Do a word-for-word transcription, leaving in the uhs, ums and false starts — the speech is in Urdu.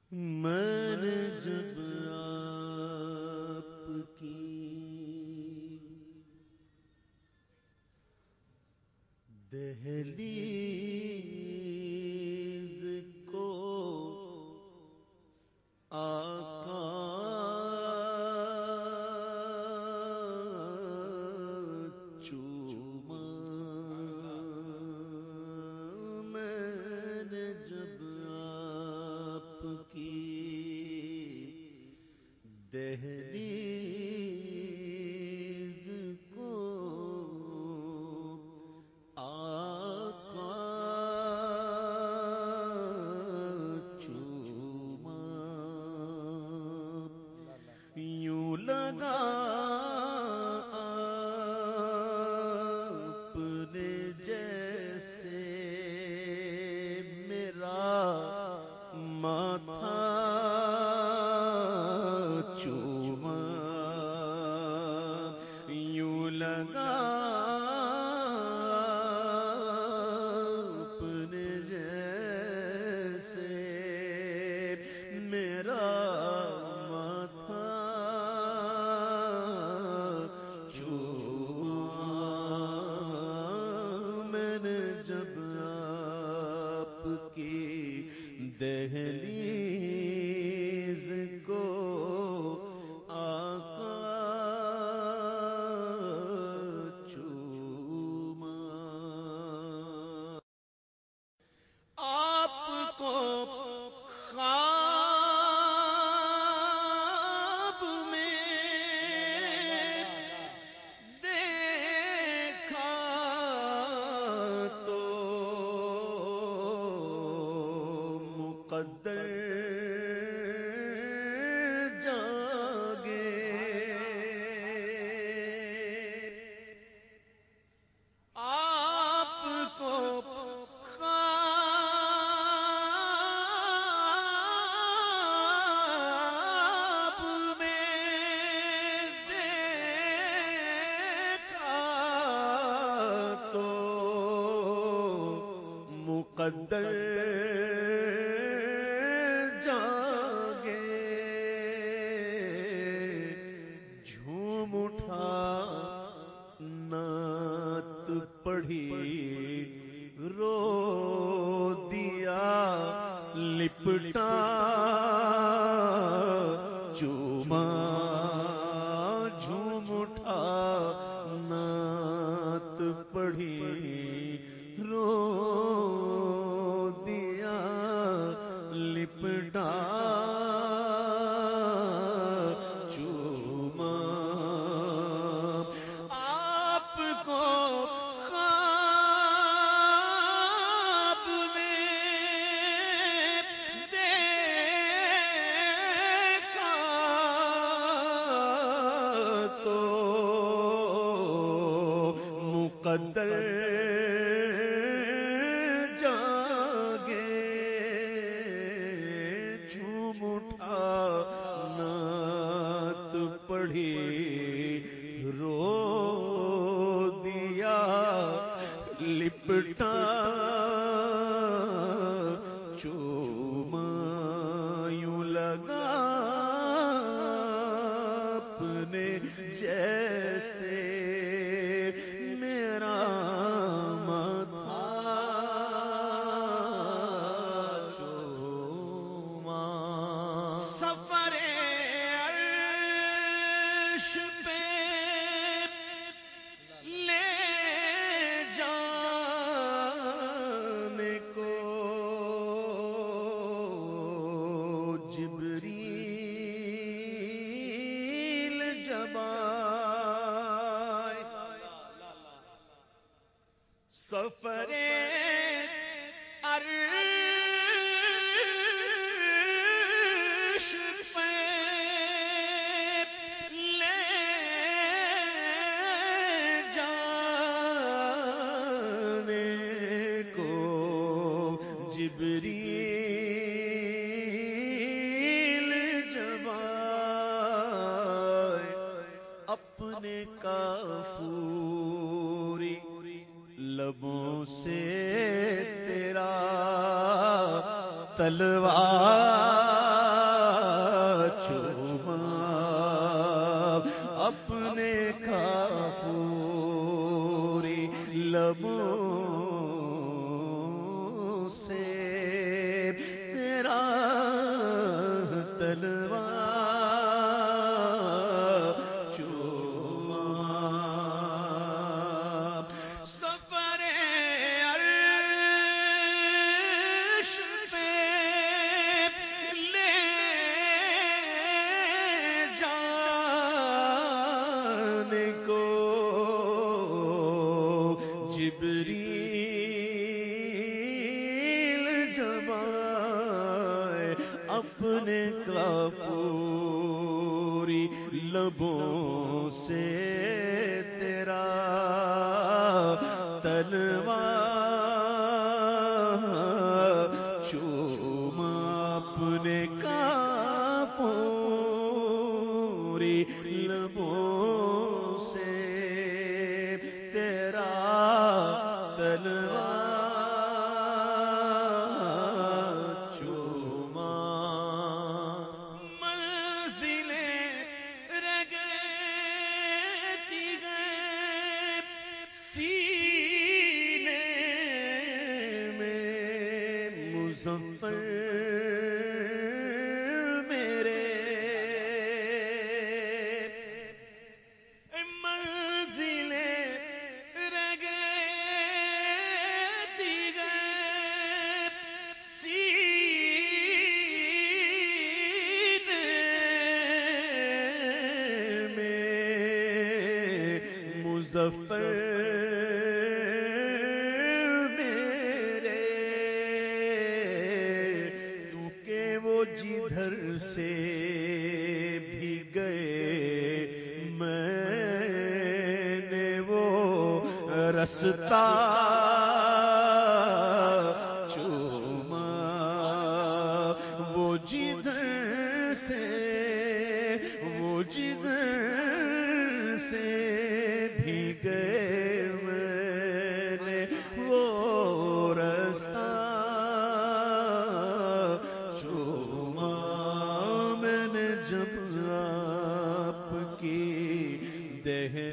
میں نے جب آپ کی دہلیز کو آقا چوما، میں نے جب آپ کی دہلیز کو آقا چوما، یوں لگا آپ نے جیسے میرا ماتھا چوما، یوں لگا آپ نے جیسے میرا ماتھا چوما، میں نے جب آپ کی دہلیز کو آقا چوما، آپ کو خواب میں دیکھا تو مقدر جاگے، آپ کو خواب میں دیکھا تو مقدر جاگے، جھوم اٹھا نعت پڑھی، رو دیا لپٹا چوما، جھوم اٹھا نعت پڑھی، رو دیا لپٹا چوما، آپ کو خواب میں دیکھا تو مقدر جاگے، جھوم اٹھا نعت پڑھی، رو دیا لپٹا چوما، یوں لگا اپنے جیسے میرا ماتھا چوما، سفر عرش پہ لے جانے کو جبریل جب آئے، سفر عرش پہ لے جانے کو جبریل جب آئے، اپنے کافوری لبوں سے تیرا تلوار چوما اپنے کافوری لبوں سے تیرا تلوار چوما سفر عرش پہ لے جانے کو جبریل جب آئے اپنے کافوری لبوں سے تیرا تلوار چوما اپنے کافوری لبوں سے تیرا تلوار چوما منزلیں رگتی گئے سینے میں مظفر میرے منزلیں رگتی گئے سینے میں مظفر میرے کیونکہ وہ جدھر سے بھی گئے میں نے وہ رستہ چوما وہ جدھر سے وہ جدھر سے بھی گئے میں نے وہ رستہ چوما میں نے جب آپ کی دہلیز